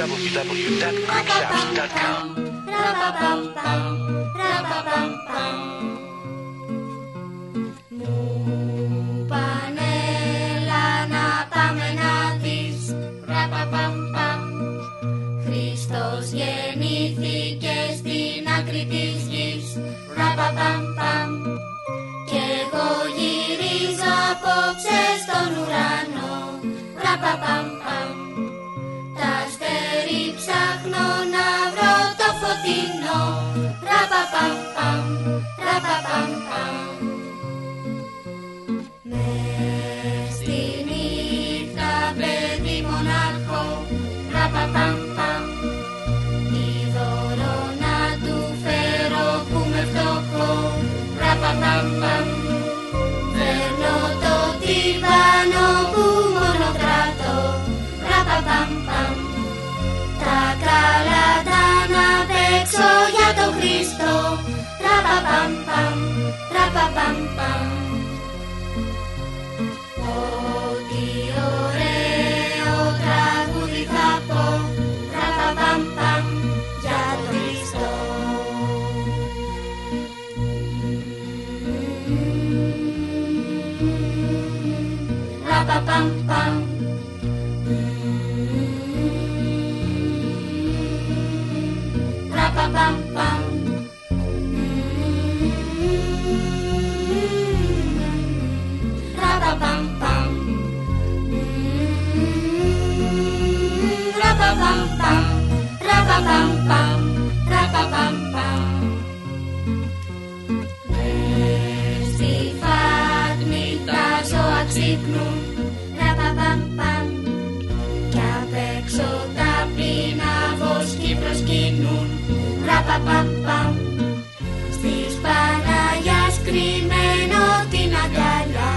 www.greekshouts.com. Μου πανέλα να πάμε να δεις. Χριστός γεννήθηκε στην άκρη της γης. Κι εγώ γυρίζω απόψε στον ουρανό. Τα αστέρι ψάχνω να βρω το φωτεινό. Μες στη νύχτα παιδί μοναχό. Τι δώρο να του φέρω που με φτωχό. Φέρνω το τυμπάνο που μόνο κρατώ. Τα καλάτα να παίξω για τον Χριστό. Ό,τι ωραίο τραγούδι θα πω. Για τον Χριστό. Μες στη φάτνη τα ζώα ξυπνούν. Κι απ' έξω τα πίνα βοσκοί προσκυνούν. Στις Παναγιάς κρυμμένο την αγκαλιά.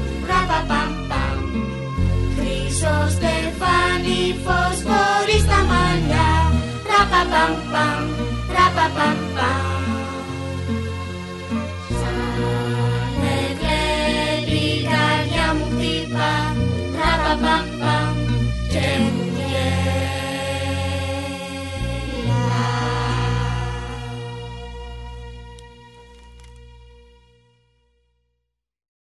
Χρυσό στεφάνι φως χωρίς τα μαλλιά.